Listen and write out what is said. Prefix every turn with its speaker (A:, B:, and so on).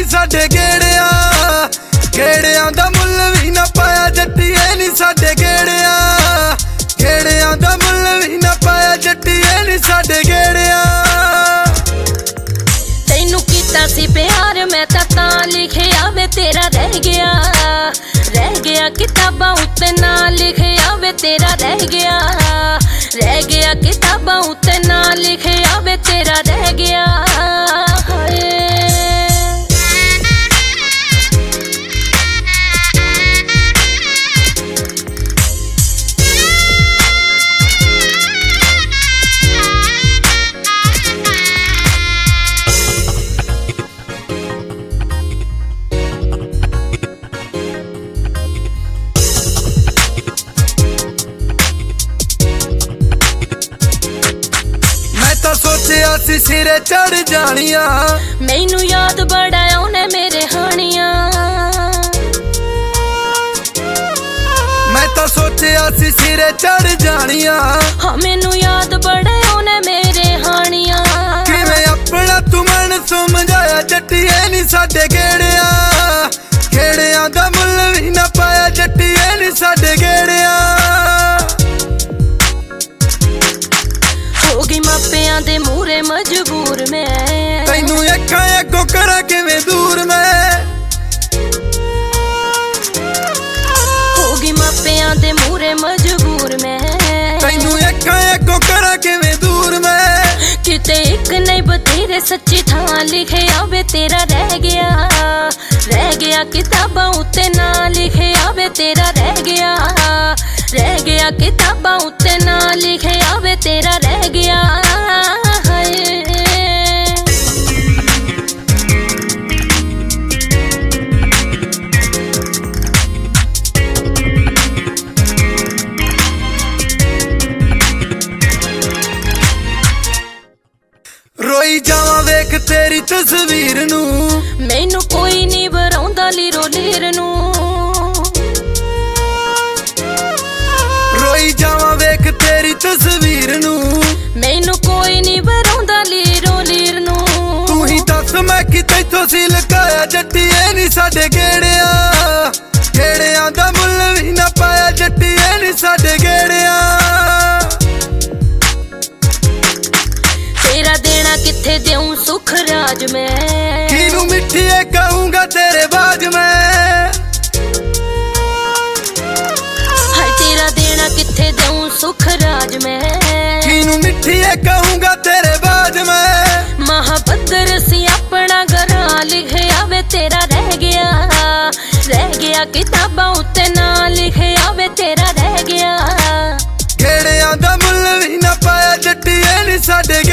A: साडे गेड़िया गेड़िया दा मुल भी ना पाया जट्टिए नी साडे गेड़िया गेड़िया दा मुल भी ना पाया जट्टिए नी साडे गेड़िया।
B: तैनू कीता सी प्यार मैं तां लिखिया वे तेरा रह गया किताबां उत्ते ना लिखिया वे तेरा रह गया किताबां उत्ते ना लिखिया वे तेरा रह गया।
A: सोचिया सी सिरे चढ़ जानिया
B: मैनू याद बड़ा आउने मेरे हानिया
A: मैं तो सोचिया सी सिरे चढ़ जानिया
B: हाँ मैनू याद बड़ा आउने मेरे हानिया
A: किवें अपना तू मन समझाया जट्टिए नी साडे गेड़िया गेड़िया दा मुल भी ना पाया जट्टिए नी साडे गेड़िया।
B: मापियां दे मूरे मजबूर मैं
A: तैनू अखां अगों करा किवें दूर मैं
B: होगी मापियां दे मूरे मजबूर मैं
A: तैनू अखां अगों करा किवें दूर मैं
B: किते एक नहीं बतेरे सच्ची थां लिखिया वे तेरा रह गया किताबां उत्ते ना लिखिया वे तेरा रह गया किताबां उत्ते ना लिखिया वे तेरा रह गया।
A: रोई जावां वेख तेरी तस्वीर नू
B: मैनू कोई नहीं बराउंदा लीरो लीर नू
A: रोई जावां वेख तेरी तस्वीर नू
B: मैनू कोई नहीं बराउंदा लीरो लीर नू
A: तू ही दस मैं कि तैथों सी लकाया जट्टिए नी साडे गेड़िया गेड़िया दा मुल भी ना पाया जट्टिए नी साडे गेड़िया।
B: तेरा देना किथे देऊं सुख राज में
A: किनू मिठिए कहूंगा तेरे बाज में
B: हाय तेरा देना किथे देऊं सुख राज में
A: किनू मिठिए कहूंगा तेरे बाज में
B: महाबदर सी अपना घरा लिखिया वे तेरा रह गया किताबां उत्ते ना लिखिया वे तेरा रह गया
A: गेड़िया दा मुल भी ना पाया जट्टिए नी साडे